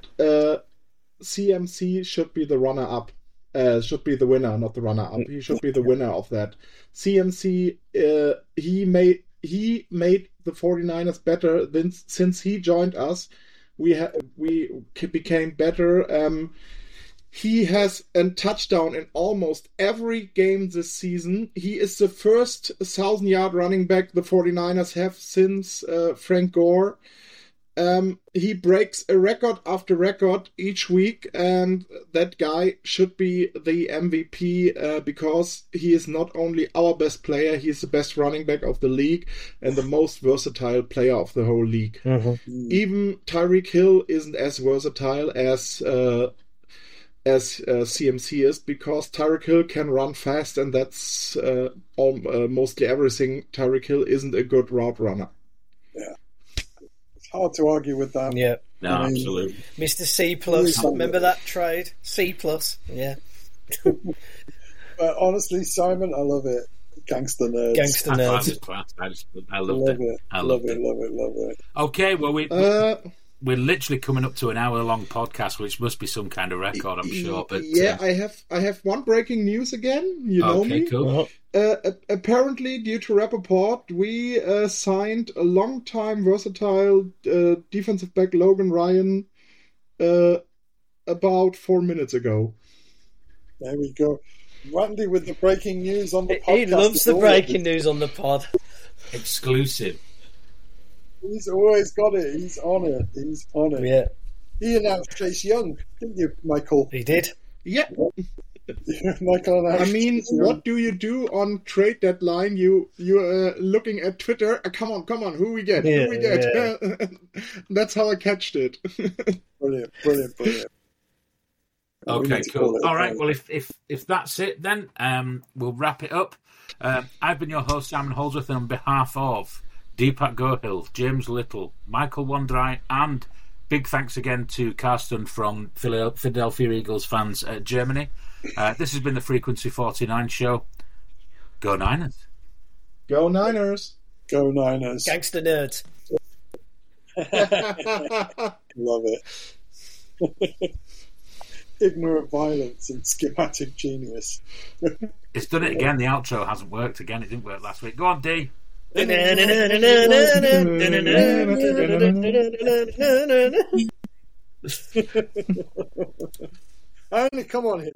CMC should be the runner-up. Should be the winner, not the runner-up. He should be the winner of that. CMC, he made the 49ers better since he joined us. We became better. He has a touchdown in almost every game this season. He is the first 1,000-yard running back the 49ers have since Frank Gore. He breaks a record after record each week, and that guy should be the MVP because he is not only our best player, he is the best running back of the league and the most versatile player of the whole league. Mm-hmm. Even Tyreek Hill isn't as versatile as CMC is, because Tyreek Hill can run fast, and that's mostly everything. Tyreek Hill isn't a good route runner. Yeah. Hard to argue with that. Yeah, no, absolutely. Mr. C plus, remember that trade? C plus, yeah. But honestly, Simon, I love it. Gangster nerds. Gangster nerds. I loved it. I loved it. Okay, well we're literally coming up to an hour-long podcast, which must be some kind of record, I'm sure. But I have one breaking news again. You know me. Cool. Apparently, due to Rappaport, we signed a long-time versatile defensive back Logan Ryan about 4 minutes ago. There we go. Randy with the breaking news on the podcast. He loves the breaking news on the pod. Exclusive. He's always got it. He's on it. Yeah. He announced Chase Young, didn't you, Michael? He did. Yeah. Michael announced. I mean, what do you do on trade deadline? You looking at Twitter. Come on. Who we get? Yeah, who we get? Yeah. That's how I catched it. Brilliant. Okay, cool. All right. Well, if that's it, then we'll wrap it up. I've been your host, Simon Holdsworth, and on behalf of Deepak Gohill, James Little, Michael Wandry, and big thanks again to Karsten from Philadelphia Eagles fans at Germany. This has been the Frequency 49 show. Go Niners. Go Niners. Go Niners. Gangster nerds. Love it. Ignorant violence and schematic genius. It's done it again. The outro hasn't worked again. It didn't work last week. Go on, D. Only come on here.